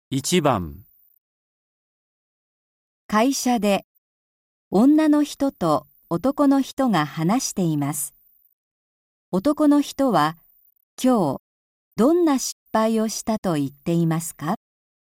1番、 会社で女の人と男の人が話しています。男の人は今日どんな失敗をしたと言っていますか？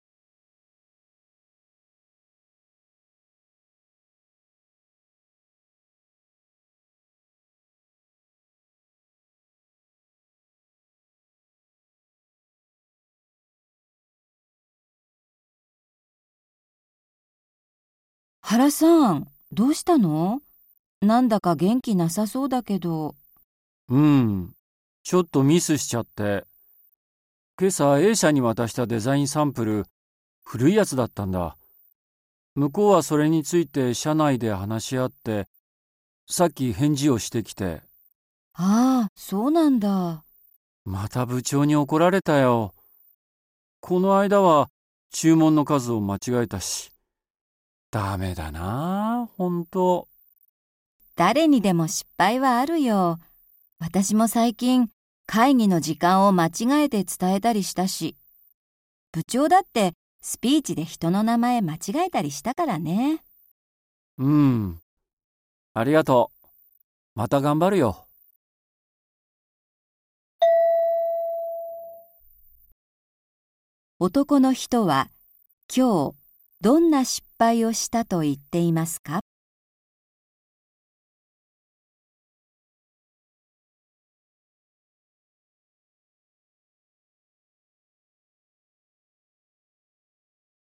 原さん、どうしたの？なんだか元気なさそうだけど。 ちょっとミスしちゃって。今朝 A 社に渡したデザインサンプル、古いやつだったんだ。向こうはそれについて社内で話し合って、さっき返事をしてきて、 ああ、そうなんだ。 また部長に怒られたよ。この間は注文の数を間違えたし。ダメだなあ、ほんと。 誰にでも失敗はあるよ。私も最近会議の時間を間違えて伝えたりしたし、部長だってスピーチで人の名前間違えたりしたからね。 ありがとう。また頑張るよ。 男の人は今日どんな失敗をしたと言っていますか？